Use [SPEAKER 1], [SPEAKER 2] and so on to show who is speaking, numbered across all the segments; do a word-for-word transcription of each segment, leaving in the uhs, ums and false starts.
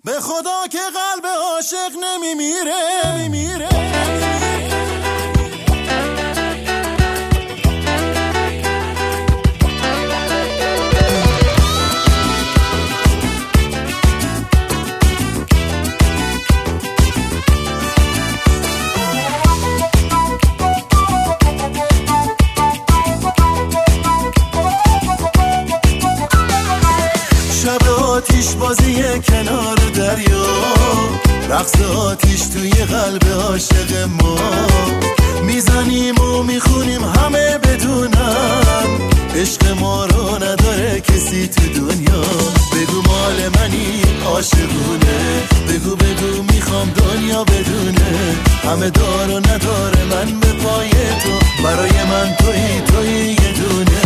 [SPEAKER 1] به خدا که قلب عاشق نمیمیره نمیمیره شب آتیش بازی کنار دریا، رقص آتیش توی قلب عاشق ما، میزنیم و میخونیم همه بدونن عشق ما رو نداره کسی تو دنیا. بگو مال منی عاشقونه، بگو بگو میخوام دنیا بدونه همه دار و نداره من به پای تو، برای من توی توی یه دونه.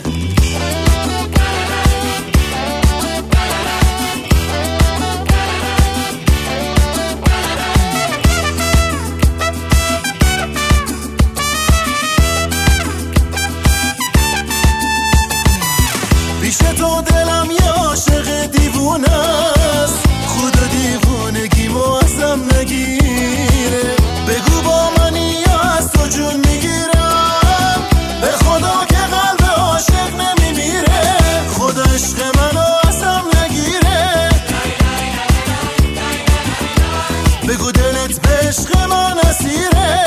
[SPEAKER 1] پیش تو دلم یه عاشق دیوونه است، خدا دیوونگیمو ازم نگیره. بگو با منی یا از تو جون میگیرم، به خدا که قلب عاشق نمیمیره، خدا عشق منو ازم نگیره. بگو دلت به عشق من اسیره.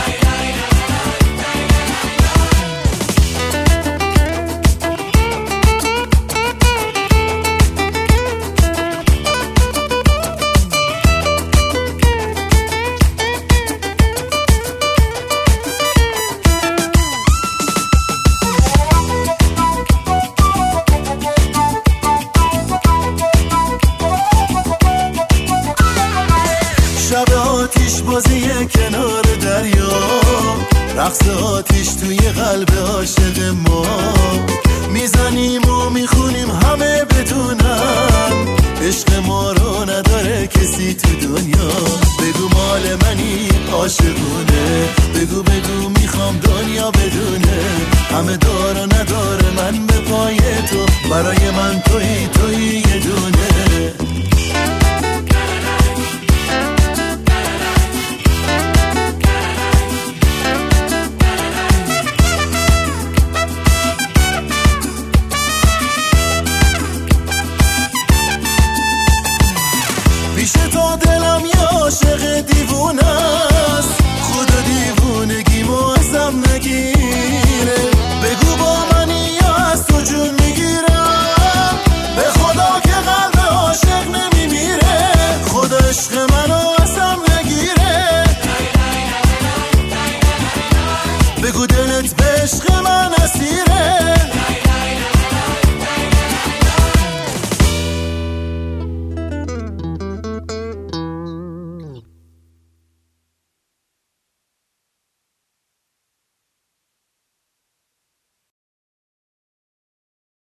[SPEAKER 1] شب آتیش بازی کنار دریا، رقص آتیش توی قلب عاشق ما، میزنیم و میخونیم همه بدونن عشق ما رو نداره کسی تو دنیا. بگو مال منی عاشقونه، بگو بگو میخوام دنیا بدونه همه دار و نداره من به پای تو، برای من توی توی یه دونه. پیش تو دلم یه عاشق دیوونه